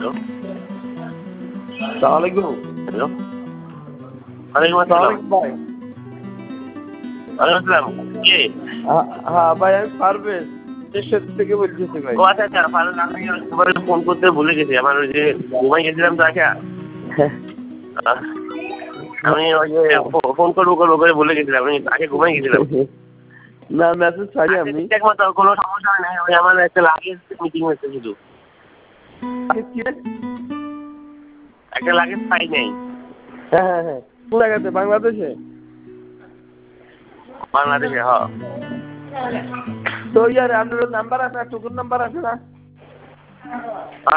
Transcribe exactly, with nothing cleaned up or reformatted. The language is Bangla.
সালামালাইকুম। হ্যালো, ওয়ালাইকুম আসসালাম। ভাই ওয়ালাইকুম আসসালাম। কে? হ্যাঁ ভাই, আমি পারভেজ দেশের থেকে বলতেছি ভাই। ও আচ্ছা আচ্ছা, ফারুক, আমি তোমার ফোন করতে ভুলে গেছি। আমার ওই যে ঘুমাই গেছিলাম তো আচ্ছা, আমি ওই যে ফোন করবো করবো করে ভুলে গেছিলাম, আমি আগে ঘুমাই গেছিলাম। না, মেসেজ ছাড়ি আমি। ঠিকঠাক মতো কোনো সমস্যা হয় নাই, ওই আমার একটা লাগেজ মিটিং হচ্ছে শুধু। একটা লাগেজ পাই নাই। হ্যাঁ হ্যাঁ হ্যাঁ, কোন জায়গাতে? বাংলাদেশে? বাংলাদেশে, হ্যাঁ। তো ইয়ার আপনার নাম্বার আছে, টুকুর নাম্বার আছে না?